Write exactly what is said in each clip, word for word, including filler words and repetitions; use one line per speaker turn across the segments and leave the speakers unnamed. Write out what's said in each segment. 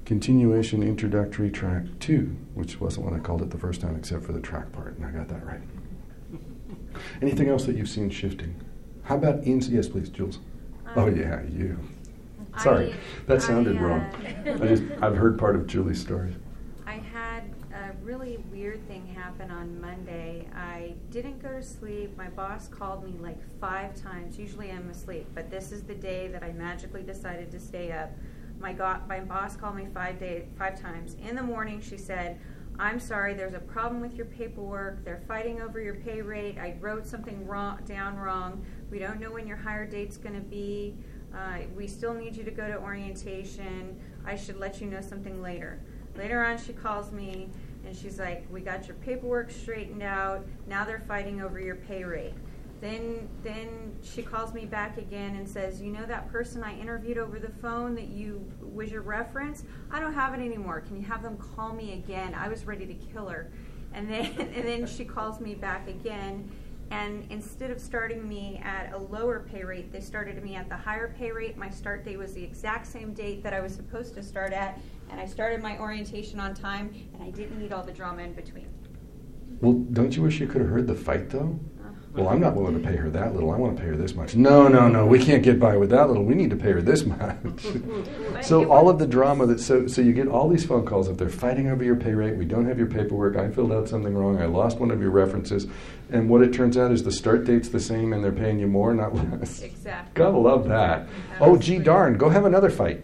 Continuation Introductory Track two, which wasn't what I called it the first time except for the track part, and I got that right. Anything else that you've seen shifting? How about in, yes please, Jules. Um, oh yeah, you. Sorry,
I,
that sounded
I, uh,
wrong. I just, I've heard part of Julie's story.
I had a really weird thing happen on Monday. I didn't go to sleep. My boss called me like five times. Usually I'm asleep, but this is the day that I magically decided to stay up. My, go- my boss called me five, day- five times. In the morning she said, I'm sorry, there's a problem with your paperwork. They're fighting over your pay rate. I wrote something wrong, down wrong. We don't know when your hire date's going to be. Uh, we still need you to go to orientation. I should let you know something later. Later on, she calls me, and she's like, we got your paperwork straightened out. Now they're fighting over your pay rate. Then then she calls me back again and says, you know that person I interviewed over the phone that you was your reference? I don't have it anymore. Can you have them call me again? I was ready to kill her. And then and then she calls me back again. And instead of starting me at a lower pay rate, they started me at the higher pay rate. My start date was the exact same date that I was supposed to start at, and I started my orientation on time, and I didn't need all the drama in between.
Well, don't you wish you could have heard the fight, though? Well, I'm not willing to pay her that little. I want to pay her this much. No, no, no. We can't get by with that little. We need to pay her this much. So all of the drama that so so you get all these phone calls if they're fighting over your pay rate. We don't have your paperwork. I filled out something wrong. I lost one of your references, and what it turns out is the start date's the same, and they're paying you more, not less.
Exactly.
Gotta love that. Oh, gee darn! Go have another fight.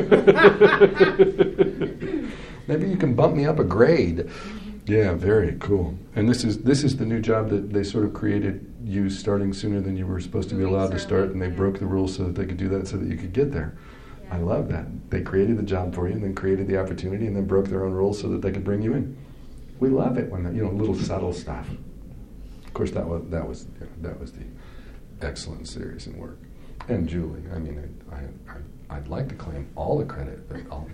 Maybe you can bump me up a grade. Yeah, very cool. And this is this is the new job that they sort of created you starting sooner than you were supposed to be allowed to start, and they broke the rules so that they could do that so that you could get there. Yeah. I love that. They created the job for you and then created the opportunity and then broke their own rules so that they could bring you in. We love it when, you know, little subtle stuff. Of course, that was that was you know, that was the excellent series and work. And Julie, I mean, I, I, I, I'd like to claim all the credit, but I'll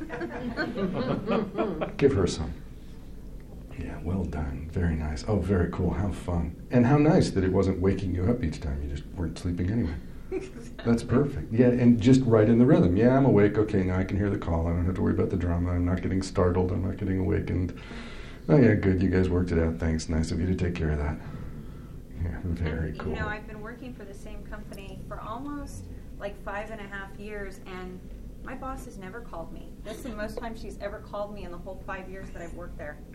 give her some. Yeah, well done. Very nice. Oh, very cool. How fun. And how nice that it wasn't waking you up each time. You just weren't sleeping anyway. That's perfect. Yeah, and just right in the rhythm. Yeah, I'm awake. Okay, now I can hear the call. I don't have to worry about the drama. I'm not getting startled. I'm not getting awakened. Oh, yeah, good. You guys worked it out. Thanks. Nice of you to take care of that. Yeah, very
and,
cool.
You know, I've been working for the same company for almost like five and a half years, and my boss has never called me. That's the most time she's ever called me in the whole five years that I've worked there.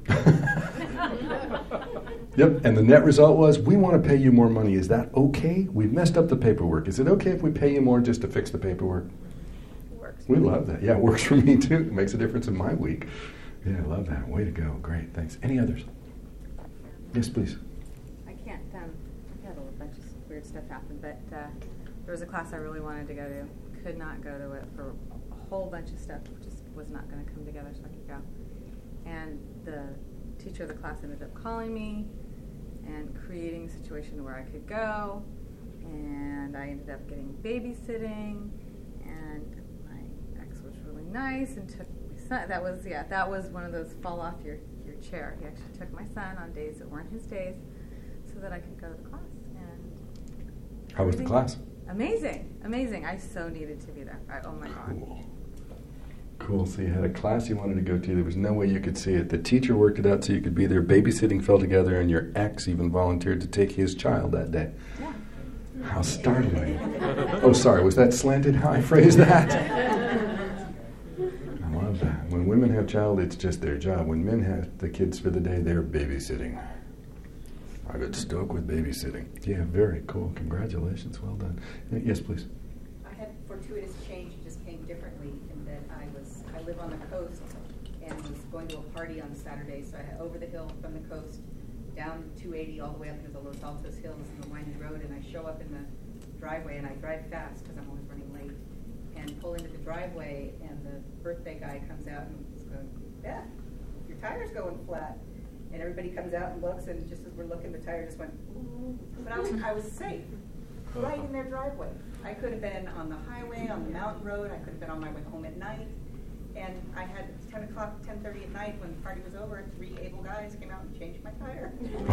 Yep, and the net result was, we want to pay you more money. Is that okay? We've messed up the paperwork. Is it okay if we pay you more just to fix the paperwork?
It works.
We love that. Yeah, it works for me too. It makes a difference in my week. Yeah, I love that. Way to go. Great, thanks. Any others? Yes, please.
I can't, um, I've had a bunch of weird stuff happen, but uh, there was a class I really wanted to go to. Could not go to it for a whole bunch of stuff. Just was not going to come together so I could go. And the teacher of the class ended up calling me and creating a situation where I could go. And I ended up getting babysitting. And my ex was really nice and took my son. That was, yeah, that was one of those fall off your, your chair. He actually took my son on days that weren't his days so that I could go to the class. And
how was the class?
Amazing, amazing. I so needed to be there. I, oh my God.
Cool. Cool. So you had a class you wanted to go to. There was no way you could see it. The teacher worked it out so you could be there. Babysitting fell together, and your ex even volunteered to take his child that day.
Yeah.
How startling. Oh, sorry. Was that slanted how I phrased that? I love that. When women have child, it's just their job. When men have the kids for the day, they're babysitting. I got stuck with babysitting. Yeah, very cool. Congratulations. Well done. Yes, please.
I had fortuitous change. It just came differently in that I was I live on the coast and was going to a party on Saturday, so I had over the hill from the coast down two eighty all the way up into the Los Altos Hills and the winding road, and I show up in the driveway and I drive fast because I'm always running late and pull into the driveway, and the birthday guy comes out and is going, Beth, your tire's going flat. And everybody comes out and looks, and just as we're looking, the tire just went, ooh. But I was, I was safe, right in their driveway. I could have been on the highway, on the mountain road. I could have been on my way home at night. And I had ten o'clock, ten thirty at night when the party was over, three able guys came out and changed my tire.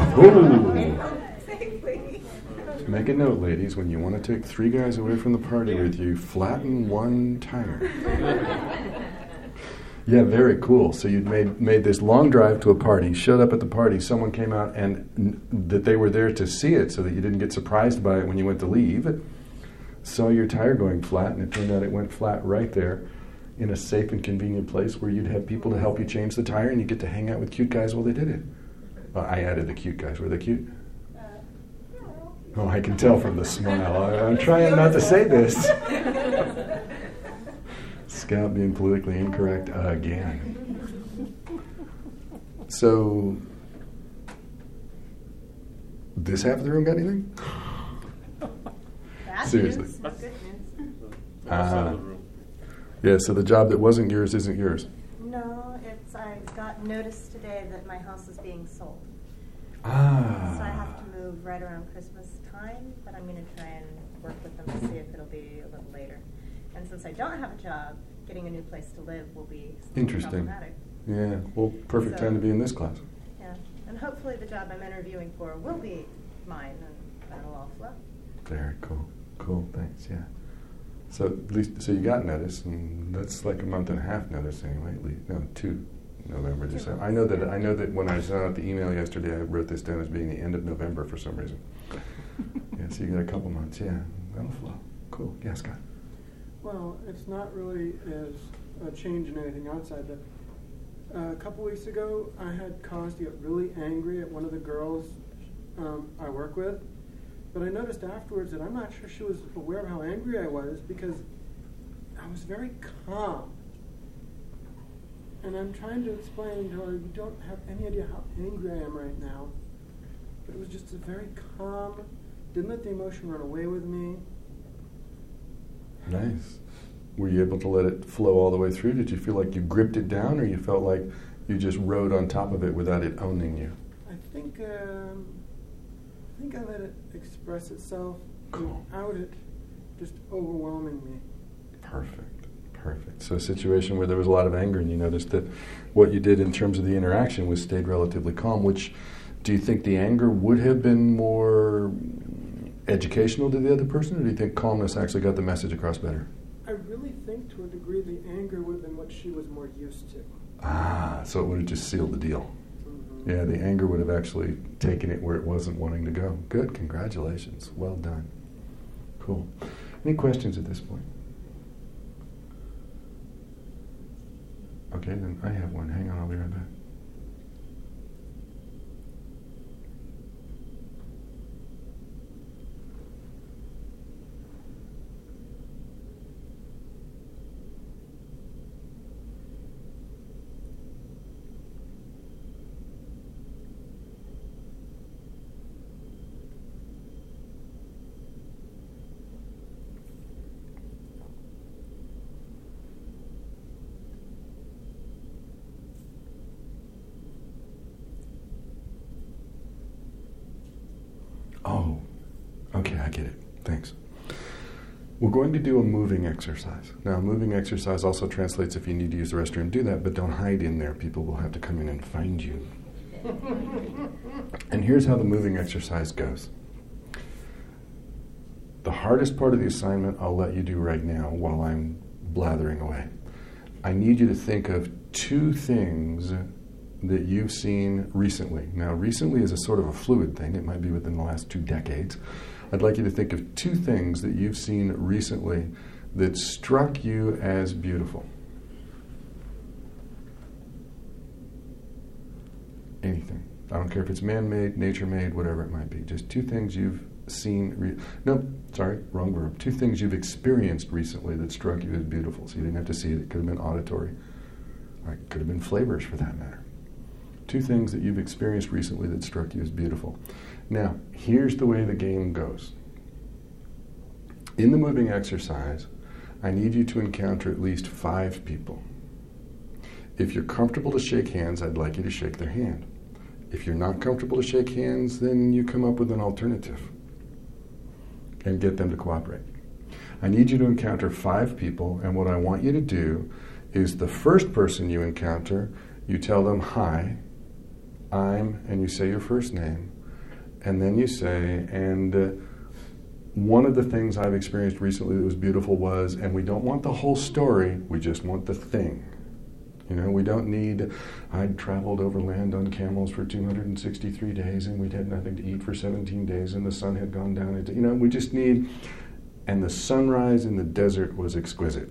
Safely.
Make a note, ladies, when you want to take three guys away from the party with you, flatten one tire. Yeah, very cool. So you'd made made this long drive to a party, showed up at the party, someone came out and n- that they were there to see it so that you didn't get surprised by it when you went to leave. Saw your tire going flat, and it turned out it went flat right there in a safe and convenient place where you'd have people to help you change the tire, and you get to hang out with cute guys while they did it. Well, I added the cute guys. Were they cute? Oh, I can tell from the smile. I, I'm trying not to say this. Scout being politically incorrect again. So, this half of the room got anything?
Bad
Seriously.
news. Good news.
Uh, yeah, so the job that wasn't yours isn't yours.
No, it's I got notice today that my house is being sold.
Ah.
So I have to move right around Christmas time, but I'm going to try and work with them to see if it'll be a little later. And since I don't have a job, getting a new place to live will be
Interesting.
problematic.
Yeah, well, perfect
So-
time to be in this class.
Yeah, and hopefully the job I'm interviewing for will be mine, and that'll all flow.
Very cool. Cool, thanks, yeah. So at least, so you got notice, and that's like a month and a half notice anyway, at least. No, two. November,
Two
December.
months,
I know that
yeah.
I know that when I sent out the email yesterday, I wrote this down as being the end of November for some reason. Yeah, so you got a couple months. Yeah, that'll flow. Cool. Yeah, Scott.
Well, it's not really as a change in anything outside that. Uh, a couple weeks ago, I had cause to get really angry at one of the girls um, I work with, but I noticed afterwards that I'm not sure she was aware of how angry I was because I was very calm. And I'm trying to explain to her, you don't have any idea how angry I am right now. But it was just a very calm, didn't let the emotion run away with me.
Nice. Were you able to let it flow all the way through? Did you feel like you gripped it down, or you felt like you just rode on top of it without it owning you?
I think um, I think I let it express itself
Cool.
without it just overwhelming me.
Perfect. Perfect. So a situation where there was a lot of anger, and you noticed that what you did in terms of the interaction was stayed relatively calm, which, do you think the anger would have been more educational to the other person, or do you think calmness actually got the message across better?
I really think to a degree the anger would have been what she was more used to.
Ah, so it would have just sealed the deal.
Mm-hmm.
Yeah, the anger would have actually taken it where it wasn't wanting to go. Good, congratulations. Well done. Cool. Any questions at this point? Okay, then I have one. Hang on, I'll be right back. Oh, okay, I get it. Thanks. We're going to do a moving exercise. Now, a moving exercise also translates if you need to use the restroom, do that, but don't hide in there. People will have to come in and find you. And here's how the moving exercise goes. The hardest part of the assignment I'll let you do right now while I'm blathering away. I need you to think of two things that you've seen recently. Now, recently is a sort of a fluid thing. It might be within the last two decades. I'd like you to think of two things that you've seen recently that struck you as beautiful. Anything. I don't care if it's man-made, nature-made, whatever it might be. Just two things you've seen. Re- no, sorry, wrong verb. Two things you've experienced recently that struck you as beautiful. So you didn't have to see it. It could have been auditory. Or it could have been flavors, for that matter. Two things that you've experienced recently that struck you as beautiful. Now, here's the way the game goes. In the moving exercise, I need you to encounter at least five people. If you're comfortable to shake hands, I'd like you to shake their hand. If you're not comfortable to shake hands, then you come up with an alternative and get them to cooperate. I need you to encounter five people, and what I want you to do is the first person you encounter, you tell them, hi, I'm, and you say your first name, and then you say, and uh, one of the things I've experienced recently that was beautiful was, and we don't want the whole story, we just want the thing. You know, we don't need, I'd traveled overland on camels for two hundred sixty-three days and we'd had nothing to eat for seventeen days and the sun had gone down. Into, you know, we just need, and the sunrise in the desert was exquisite.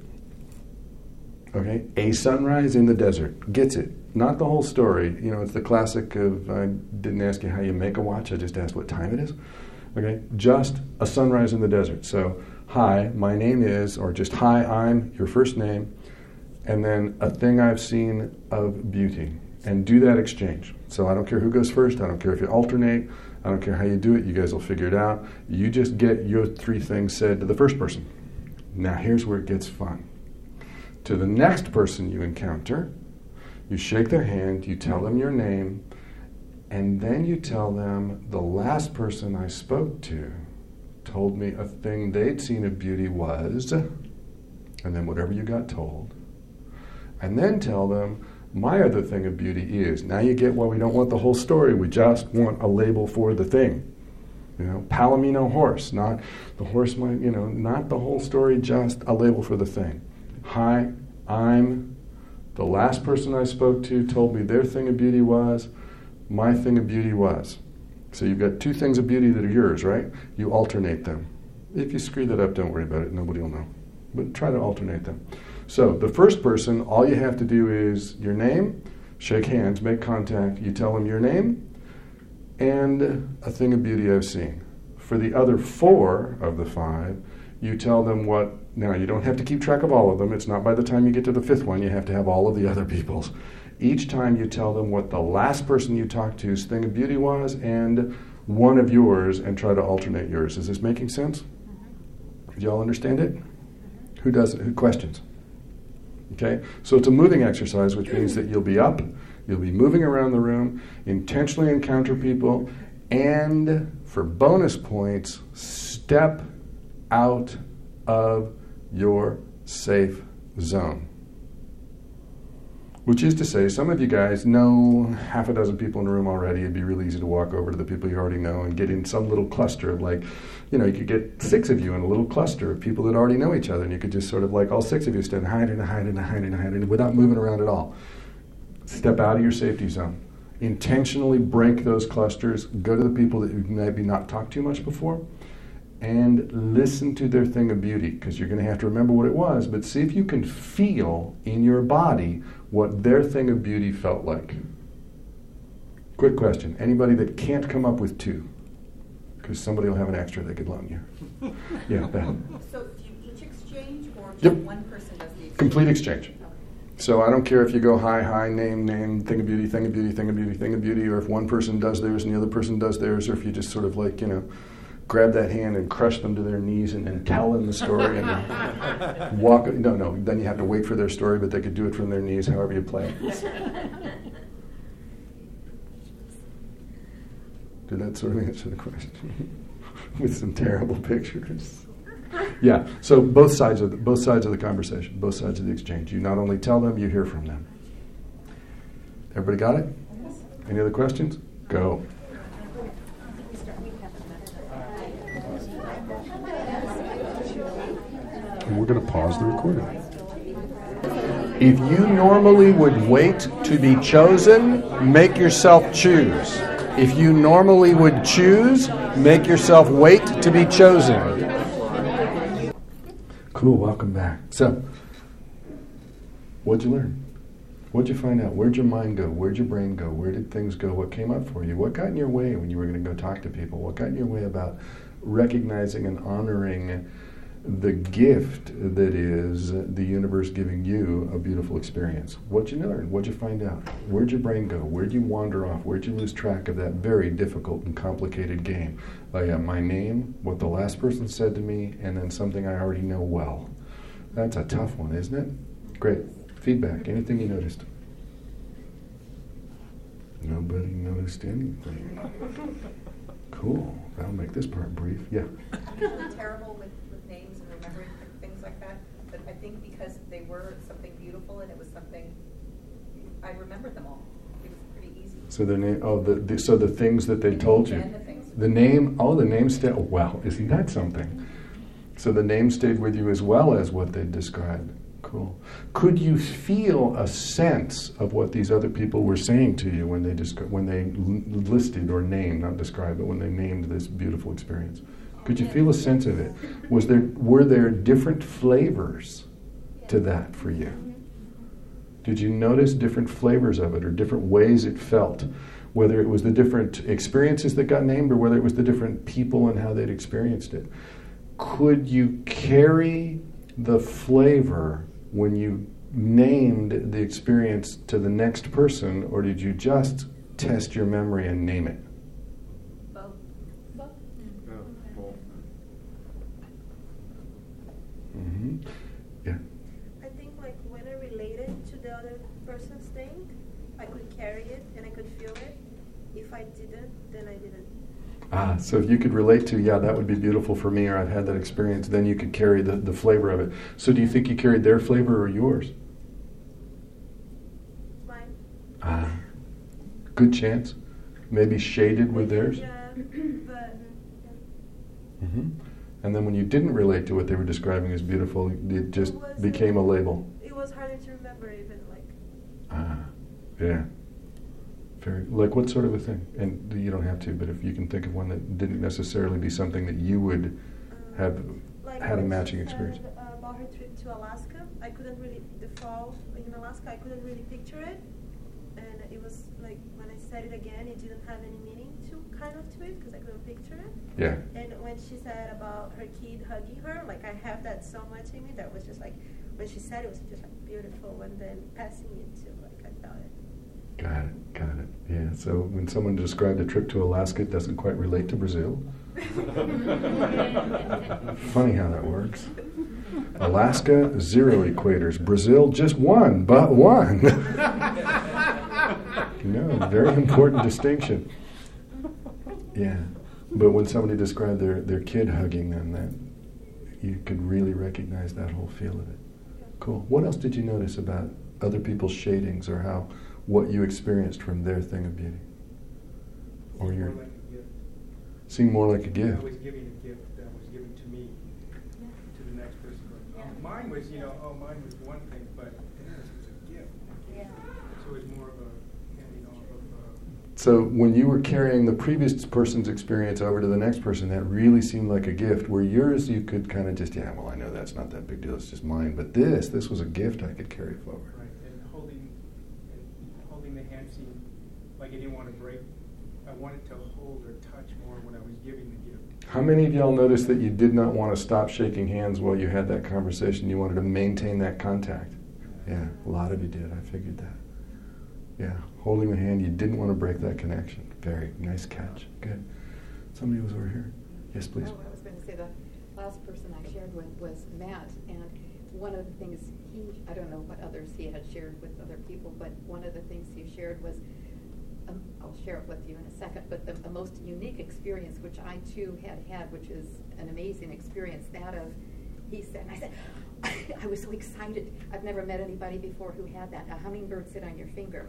Okay? A sunrise in the desert. Gets it. Not the whole story. You know, it's the classic of, I didn't ask you how you make a watch, I just asked what time it is. Okay? Just a sunrise in the desert. So, hi, my name is, or just hi, I'm, your first name, and then a thing I've seen of beauty. And do that exchange. So I don't care who goes first, I don't care if you alternate, I don't care how you do it, you guys will figure it out. You just get your three things said to the first person. Now here's where it gets fun. To the next person you encounter, you shake their hand, you tell them your name, and then you tell them the last person I spoke to told me a thing they'd seen of beauty was, and then whatever you got told. And then tell them, my other thing of beauty is. Now you get why we don't want the whole story, we just want a label for the thing. You know, Palomino horse, not the horse might, you know, not the whole story, just a label for the thing. Hi, I'm, the last person I spoke to told me their thing of beauty was, my thing of beauty was. So you've got two things of beauty that are yours, right? You alternate them. If you screw that up, don't worry about it, nobody will know. But try to alternate them. So the first person, all you have to do is your name, shake hands, make contact, you tell them your name, and a thing of beauty I've seen. For the other four of the five, you tell them what, now you don't have to keep track of all of them, it's not by the time you get to the fifth one, you have to have all of the other people's. Each time you tell them what the last person you talked to's thing of beauty was, and one of yours, and try to alternate yours. Is this making sense? Do y'all understand it? Who does it? Who questions? Okay, so it's a moving exercise, which means that you'll be up, you'll be moving around the room, intentionally encounter people, and for bonus points, step out of your safe zone. Which is to say, some of you guys know half a dozen people in the room already. It'd be really easy to walk over to the people you already know and get in some little cluster of like, you know, you could get six of you in a little cluster of people that already know each other, and you could just sort of like all six of you stand hiding and hiding and hiding and hiding without moving around at all. Step out of your safety zone. Intentionally break those clusters. Go to the people that you've maybe not talked to much before, and listen to their thing of beauty, because you're going to have to remember what it was, but see if you can feel in your body what their thing of beauty felt like. Quick question. Anybody that can't come up with two? Because somebody will have an extra they could loan you. Yeah, Beth.
So do you each exchange, or just
Yep.
one person does the exchange?
Complete exchange.
Okay.
So I don't care if you go hi, hi, name, name, thing of beauty, thing of beauty, thing of beauty, thing of beauty, or if one person does theirs and the other person does theirs, or if you just sort of like, you know, grab that hand and crush them to their knees and then tell them the story and then walk. No, no, then you have to wait for their story, but they could do it from their knees, however you play it. Did that sort of answer the question? With some terrible pictures. Yeah, so both sides of the, both sides of the conversation, both sides of the exchange. You not only tell them, you hear from them. Everybody got it? Any other questions? Go. And we're going to pause the recording. If you normally would wait to be chosen, make yourself choose. If you normally would choose, make yourself wait to be chosen. Cool, welcome back. So, what'd you learn? What'd you find out? Where'd your mind go? Where'd your brain go? Where did things go? What came up for you? What got in your way when you were going to go talk to people? What got in your way about recognizing and honoring the gift that is the universe giving you a beautiful experience? What'd you learn? What'd you find out? Where'd your brain go? Where'd you wander off? Where'd you lose track of that very difficult and complicated game? I got my name, what the last person said to me, and then something I already know well. That's a tough one, isn't it? Great. Feedback. Anything you noticed? Nobody noticed anything. Cool. That'll make this part brief. Yeah.
I'm usually terrible with, with names and remembering things like that, but I think because they were something beautiful and it was something, I remembered them all. It was pretty easy.
So the name. Oh, the, the so the things that they
The
told
names
you.
and the things.
The name. Oh, the name stayed. Oh, wow, isn't that something? So the name stayed with you as well as what they described. Cool. Could you feel a sense of what these other people were saying to you when they descri- when they l- listed or named, not described, but when they named this beautiful experience? Could you feel a sense of it? Was there were there different flavors to that for you? Did you notice different flavors of it or different ways it felt? Whether it was the different experiences that got named or whether it was the different people and how they'd experienced it. Could you carry the flavor when you named the experience to the next person, or did you just test your memory and name it?
Both.
Both.
Yeah, well,
Mm-hmm. Yeah.
I think like when I related to the other person's thing, I could carry it and I could feel it. If I didn't, then I didn't.
Ah, so if you could relate to, yeah, that would be beautiful for me, or I've had that experience, then you could carry the, the flavor of it. So do you think you carried their flavor or yours?
Mine.
Ah, good chance. Maybe shaded with theirs?
Yeah, but yeah.
Mm-hmm. And then when you didn't relate to what they were describing as beautiful, it just
It was,
became a label.
It was harder to remember even like.
Ah, yeah. Very, like what sort of a thing? And you don't have to, but if you can think of one that didn't necessarily be something that you would
Um,
have
like
had a
when
matching
she
experience.
said, uh, about her trip to Alaska, I couldn't really, the fall in Alaska, I couldn't really picture it. And it was like, when I said it again, it didn't have any meaning to, kind of to it, because I couldn't picture it.
Yeah.
And when she said about her kid hugging her, like I have that so much in me that was just like, when she said it, it was just like beautiful, and then passing it to, like I felt it.
Got it, got it. Yeah, so when someone described a trip to Alaska, it doesn't quite relate to Brazil. Funny how that works. Alaska, zero equators. Brazil, just one, but one. No, very important distinction. Yeah, but when somebody described their, their kid hugging them, that you could really recognize that whole feel of it. Cool. What else did you notice about other people's shadings, or how what you experienced from their thing of beauty? Or your
More like a gift.
seemed more like a gift.
I was giving a gift that was given to me, to the next person. But, um, mine was, you know, oh, mine was one thing, but theirs was a gift.
Yeah.
So it was more of a handing off of. Uh,
So when you were carrying the previous person's experience over to the next person, that really seemed like a gift. Where yours, you could kind of just, yeah, well, I know that's not that big deal. It's just mine. But this, this was a gift I could carry forward.
right, and holding, and holding the hand seemed like I didn't want to break. I wanted to hold or touch more when I was giving the gift.
How many of y'all noticed that you did not want to stop shaking hands while you had that conversation? You wanted to maintain that contact. Yeah, a lot of you did. I figured that. Yeah, holding the hand, you didn't want to break that connection. Very nice catch. Good. Somebody was over here. Yes, please.
Oh, I was going to say the last person I shared with was Matt, and one of the things he, I don't know what others he had shared with other people, but one of the things he shared was, um, I'll share it with you in a second, but the, the most unique experience, which I too had had, which is an amazing experience, that of, he said, and I said, I was so excited. I've never met anybody before who had that. A hummingbird sit on your finger.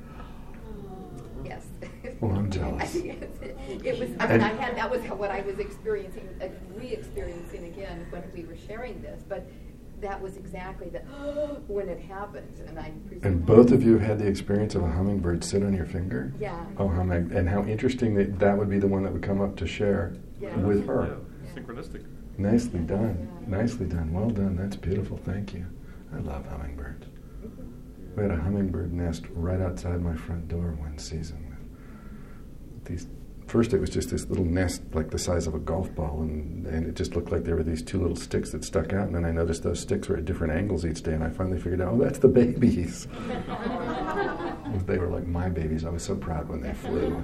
Yes.
Well, I'm jealous.
It was. I mean, I had that was how, what I was experiencing, uh, re-experiencing again when we were sharing this. But that was exactly the when it happened, and I.
And both of you have had the experience of a hummingbird sit on your finger?
Yeah.
Oh, how mag- and how interesting that that would be the one that would come up to share
Yeah.
with her.
Yeah, synchronistic.
Nicely done. Nicely done. Well done. That's beautiful. Thank you. I love hummingbirds. We had a hummingbird nest right outside my front door one season. These, first, it was just this little nest like the size of a golf ball, and, and it just looked like there were these two little sticks that stuck out. And then I noticed those sticks were at different angles each day, and I finally figured out, oh, that's the babies. They were like my babies. I was so proud when they flew.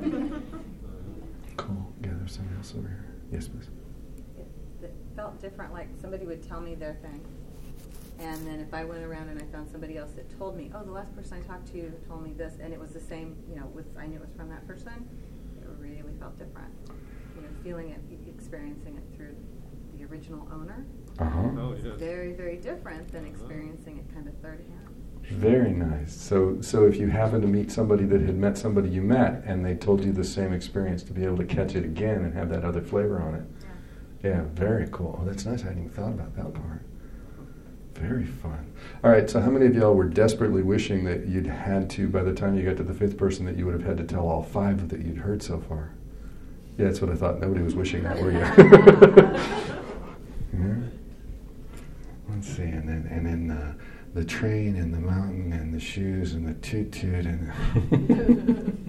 Cool. Yeah, there's somebody else over here. Yes, please.
It, it felt different, like somebody would tell me their thing. And then if I went around and I found somebody else that told me, oh, the last person I talked to told me this, and it was the same, you know, with I knew it was from that person, it really felt different. You know, feeling it, experiencing it through the original owner,
Uh-huh.
Oh, yes.
very, very different than experiencing it kind of third hand.
Very nice. So, so if you happen to meet somebody that had met somebody you met, and they told you the same experience, to be able to catch it again and have that other flavor on it. Yeah, very cool. Oh, that's nice. I hadn't even thought about that part. Very fun. All right, so how many of y'all were desperately wishing that you'd had to, by the time you got to the fifth person, that you would have had to tell all five that you'd heard so far? Yeah, that's what I thought. Nobody was wishing that, were you? Yeah. Let's see, and then and then uh, the train and the mountain and the shoes and the toot toot and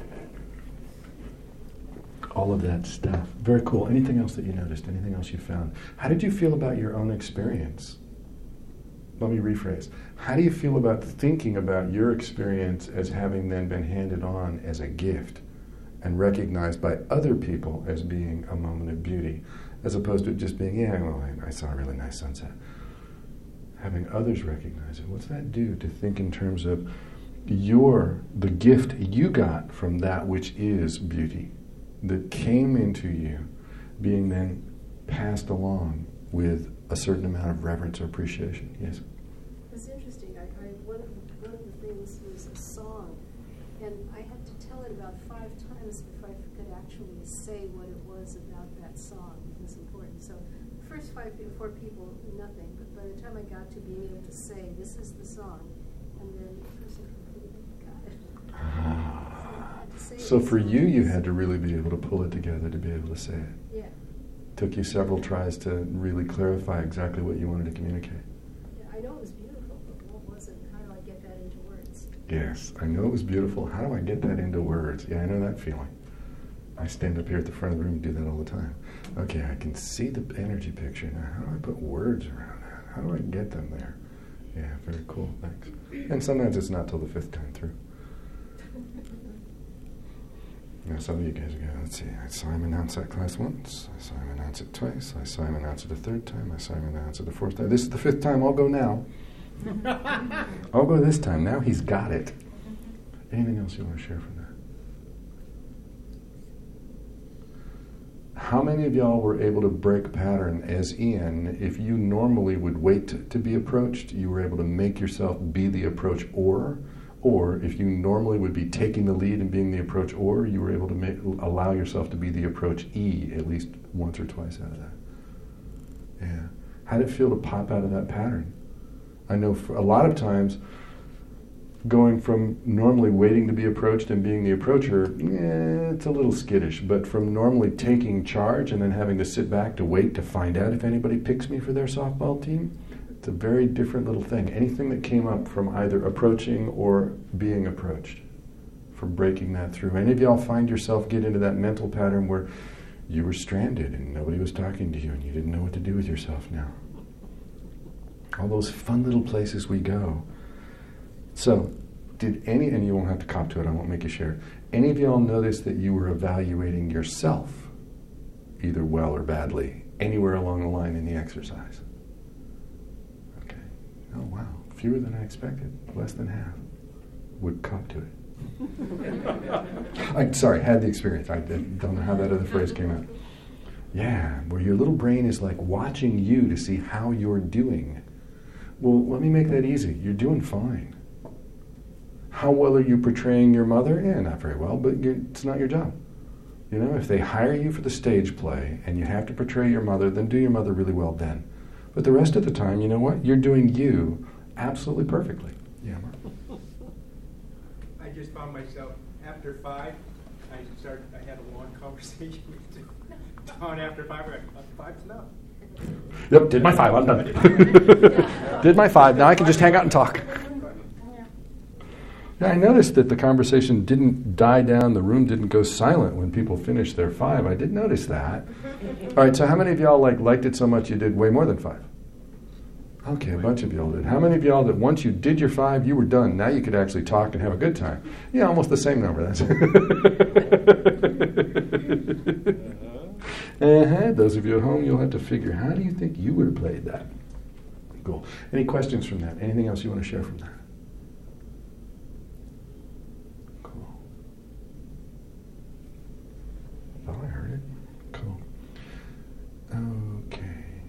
all of that stuff. Very cool. Anything else that you noticed? Anything else you found? How did you feel about your own experience? Let me rephrase. How do you feel about thinking about your experience as having then been handed on as a gift and recognized by other people as being a moment of beauty, as opposed to it just being, yeah, well, I, I saw a really nice sunset. Having others recognize it. What's that do to think in terms of your, the gift you got from that which is beauty, that came into you, being then passed along with a certain amount of reverence or appreciation? Yes?
It's interesting. I, I, one, of the, one of the things was a song, and I had to tell it about five times before I could actually say what it was about that song. It was important. So the first five, four people, nothing. But by the time I got to being able to say, this is the song, and then the person completely got it.
So for you, you had to really be able to pull it together to be able to say it.
Yeah.
Took you several tries to really clarify exactly what you wanted to communicate.
Yeah, I know it was beautiful, but what was it? How do I get that into words?
Yes, I know it was beautiful. How do I get that into words? Yeah, I know that feeling. I stand up here at the front of the room and do that all the time. Okay, I can see the energy picture now. How do I put words around that? How do I get them there? Yeah, very cool, thanks. And sometimes it's not till the fifth time through. Now, some of you guys go, let's see, I saw him announce that class once, I saw him announce it twice, I saw him announce it a third time, I saw him announce it a fourth time. This is the fifth time, I'll go now. I'll go this time, now he's got it. Anything else you want to share from that? How many of y'all were able to break a pattern, as in, if you normally would wait to, to be approached, you were able to make yourself be the approach or? Or if you normally would be taking the lead and being the approach or, you were able to make, allow yourself to be the approach E at least once or twice out of that. Yeah. How did it feel to pop out of that pattern? I know for a lot of times, going from normally waiting to be approached and being the approacher, yeah, it's a little skittish. But from normally taking charge and then having to sit back to wait to find out if anybody picks me for their softball team, it's a very different little thing. Anything that came up from either approaching or being approached, from breaking that through. Any of y'all find yourself get into that mental pattern where you were stranded and nobody was talking to you and you didn't know what to do with yourself now? All those fun little places we go. So, did any, and you won't have to cop to it, I won't make you share it. Any of y'all notice that you were evaluating yourself, either well or badly, anywhere along the line in the exercise? Oh, wow. Fewer than I expected. Less than half would cop to it. I'm sorry, had the experience. I did, don't know how that other phrase came out. Yeah, where your little brain is like watching you to see how you're doing. Well, let me make that easy. You're doing fine. How well are you portraying your mother? Yeah, not very well, but you're, it's not your job. You know, if they hire you for the stage play and you have to portray your mother, then do your mother really well then. But the rest of the time, you know what? You're doing you absolutely perfectly. Yeah, Mark.
I just found myself, after five, I started, I had a long conversation with Don after five. Like, five's enough.
Yep, did my five, I'm done. Did my five, now I can just hang out and talk. Now, I noticed that the conversation didn't die down, the room didn't go silent when people finished their five. I did notice that. All right, so how many of y'all like liked it so much you did way more than five? Okay, a bunch of y'all did. How many of y'all that once you did your five, you were done, now you could actually talk and have a good time? Yeah, almost the same number. That's uh-huh. Those of you at home, you'll have to figure, how do you think you would have played that? Cool. Any questions from that? Anything else you want to share from that? Oh, I heard it. Cool. Okay.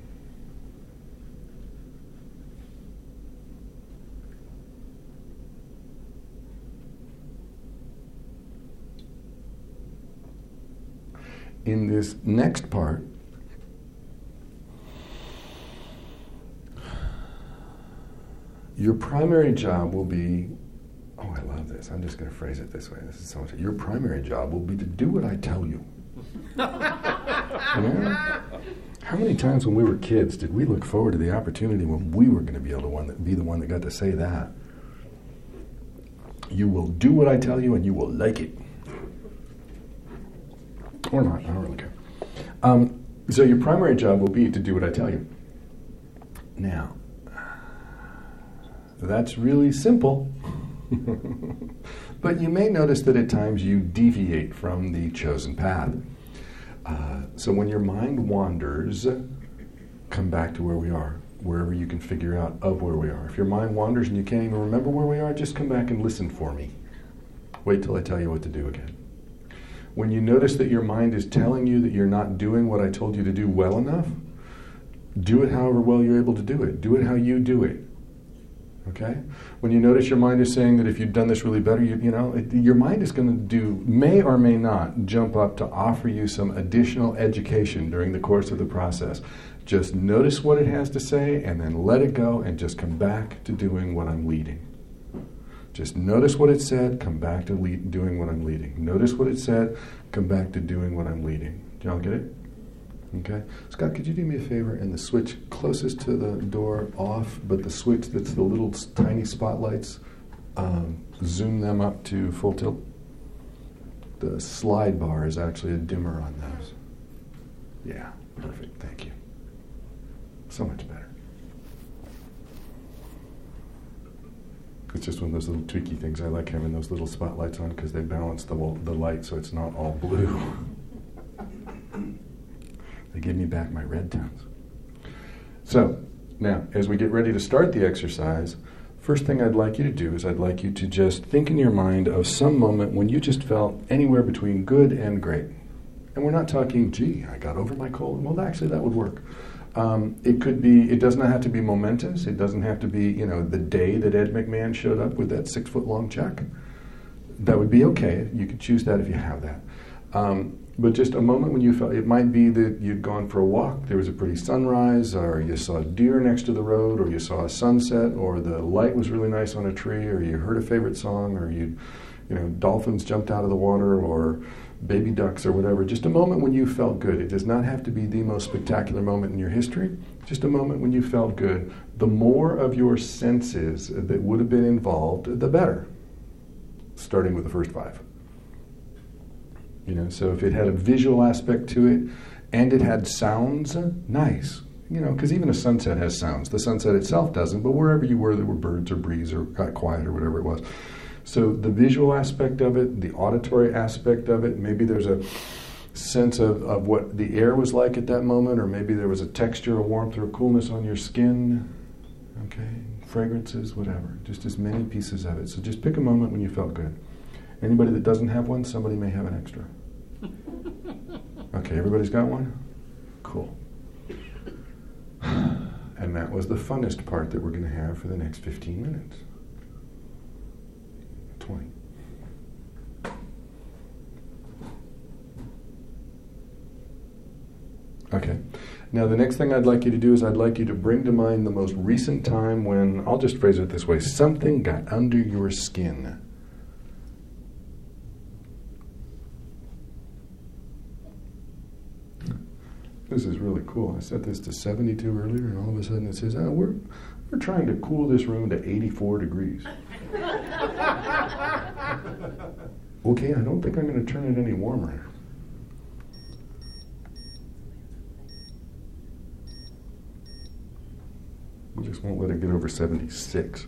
In this next part, your primary job will be, oh, I love this. I'm just going to phrase it this way. This is so much. Your primary job will be to do what I tell you. You know? How many times when we were kids did we look forward to the opportunity when we were going to be able to one that, be the one that got to say that? You will do what I tell you and you will like it. Or not, I don't really care. Um, so your primary job will be to do what I tell you. Now, that's really simple. But you may notice that at times you deviate from the chosen path. Uh, so when your mind wanders, come back to where we are, wherever you can figure out of where we are. If your mind wanders and you can't even remember where we are, just come back and listen for me. Wait till I tell you what to do again. When you notice that your mind is telling you that you're not doing what I told you to do well enough, do it however well you're able to do it. Do it how you do it. Okay? When you notice your mind is saying that if you'd done this really better, you, you know, it, your mind is going to do, may or may not, jump up to offer you some additional education during the course of the process. Just notice what it has to say and then let it go and just come back to doing what I'm leading. Just notice what it said, come back to lead, doing what I'm leading. Notice what it said, come back to doing what I'm leading. Do y'all get it? Okay. Scott, could you do me a favor and the switch closest to the door off, but the switch that's the little tiny spotlights, um, zoom them up to full tilt? The slide bar is actually a dimmer on those. Yeah, perfect. Thank you. So much better. It's just one of those little tweaky things. I like having those little spotlights on because they balance the, the light so it's not all blue. They give me back my red tones. So, now, as we get ready to start the exercise, first thing I'd like you to do is I'd like you to just think in your mind of some moment when you just felt anywhere between good and great. And we're not talking, gee, I got over my cold. Well, actually, that would work. Um, it could be, it does not have to be momentous. It doesn't have to be, you know, the day that Ed McMahon showed up with that six-foot-long check. That would be okay. You could choose that if you have that. Um, but just a moment when you felt, it might be that you'd gone for a walk, there was a pretty sunrise, or you saw a deer next to the road, or you saw a sunset, or the light was really nice on a tree, or you heard a favorite song, or you, you know, dolphins jumped out of the water, or baby ducks, or whatever. Just a moment when you felt good. It does not have to be the most spectacular moment in your history. Just a moment when you felt good. The more of your senses that would have been involved, the better. Starting with the first five. You know, so if it had a visual aspect to it, and it had sounds, nice. You know, because even a sunset has sounds. The sunset itself doesn't, but wherever you were, there were birds or breeze or got quiet or whatever it was. So the visual aspect of it, the auditory aspect of it, maybe there's a sense of, of what the air was like at that moment, or maybe there was a texture, a warmth, or a coolness on your skin. Okay, fragrances, whatever. Just as many pieces of it. So just pick a moment when you felt good. Anybody that doesn't have one, somebody may have an extra. Okay, everybody's got one? Cool. And that was the funnest part that we're going to have for the next fifteen minutes. twenty. Okay. Now the next thing I'd like you to do is I'd like you to bring to mind the most recent time when, I'll just phrase it this way, something got under your skin. This is really cool. I set this to seventy-two earlier, and all of a sudden it says, oh, we're, we're trying to cool this room to eighty-four degrees. Okay, I don't think I'm going to turn it any warmer. We just won't let it get over seventy-six.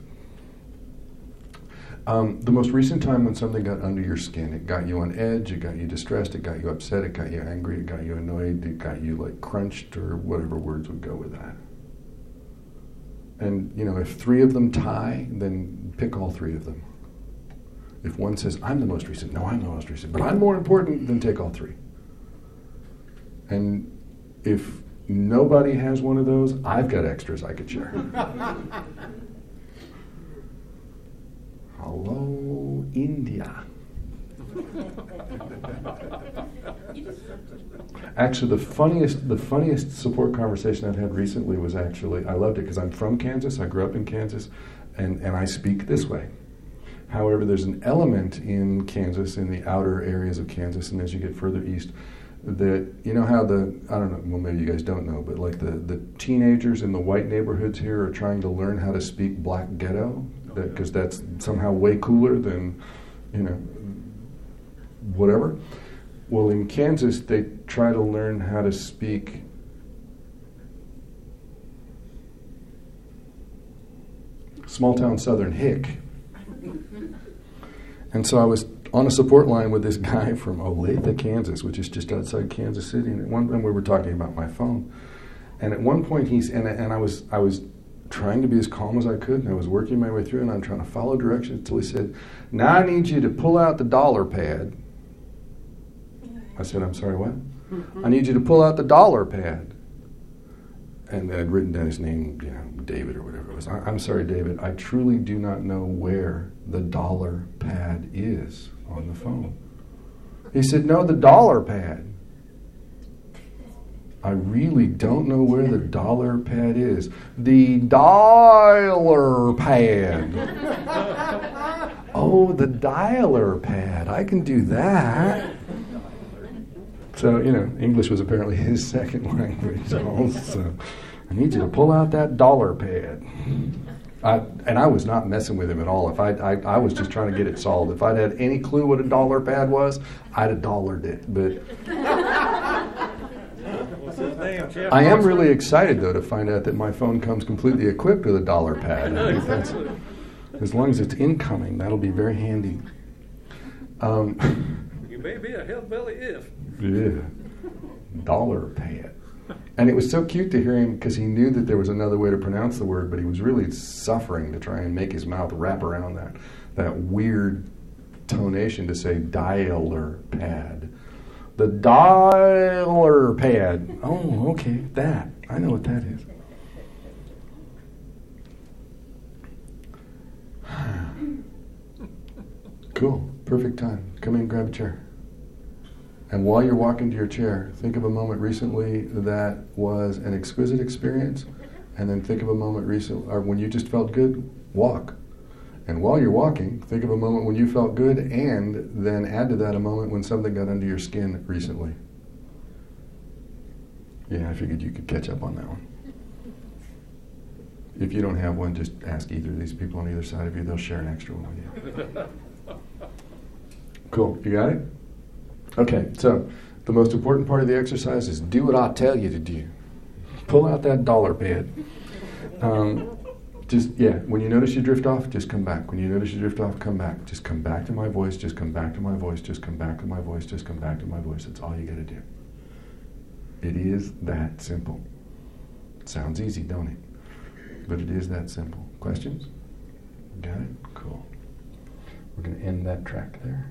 Um, the most recent time when something got under your skin, it got you on edge, it got you distressed, it got you upset, it got you angry, it got you annoyed, it got you like crunched, or whatever words would go with that. And, you know, if three of them tie, then pick all three of them. If one says, I'm the most recent, no, I'm the most recent, but I'm more important, then take all three. And if nobody has one of those, I've got extras I could share. Hello, India. Actually, the funniest, the funniest support conversation I've had recently was actually, I loved it because I'm from Kansas. I grew up in Kansas, and, and I speak this way. However, there's an element in Kansas, in the outer areas of Kansas, and as you get further east, that, you know how the, I don't know, well maybe you guys don't know, but like the, the teenagers in the white neighborhoods here are trying to learn how to speak Black Ghetto, because that, that's somehow way cooler than, you know, whatever. Well, in Kansas, they try to learn how to speak small town Southern hick. And so I was on a support line with this guy from Olathe, Kansas, which is just outside Kansas City. And at one point we were talking about my phone. And at one point he's, and, and I was I was trying to be as calm as I could, and I was working my way through, and I'm trying to follow directions until he said, now I need you to pull out the dollar pad. I said, I'm sorry, what? I need you to pull out the dollar pad. And I'd written down his name, you know, David or whatever it was. I, I'm sorry, David, I truly do not know where the dollar pad is on the phone. He said, no, the dollar pad. I really don't know where the dollar pad is. The dialer pad. Oh, the dialer pad. I can do that. So, you know, English was apparently his second language also. I need you to pull out that dollar pad. I, and I was not messing with him at all. If I, I, I was just trying to get it solved. If I'd had any clue what a dollar pad was, I'd have dollared it. But I am really excited, though, to find out that my phone comes completely equipped with a dollar pad. I think that's, as long as it's incoming, that'll be very handy. Um,
You may be a hillbilly if.
Yeah, dollar pad. And it was so cute to hear him, because he knew that there was another way to pronounce the word, but he was really suffering to try and make his mouth wrap around that that weird tonation to say dialer pad. The dialer pad. Oh, okay, that. I know what that is. Cool, perfect time. Come in, grab a chair. And while you're walking to your chair, think of a moment recently that was an exquisite experience, and then think of a moment recently, or when you just felt good, walk. And while you're walking, think of a moment when you felt good, and then add to that a moment when something got under your skin recently. Yeah, I figured you could catch up on that one. If you don't have one, just ask either of these people on either side of you. They'll share an extra one with you. Cool, you got it? Okay, so the most important part of the exercise is do what I tell you to do. Pull out that dollar pad. Um, just, yeah, when you notice you drift off, just come back. When you notice you drift off, come back. Just come back to my voice, just come back to my voice, just come back to my voice, just come back to my voice. That's all you got to do. It is that simple. Sounds easy, don't it? But it is that simple. Questions? Got it? Cool. We're going to end that track there.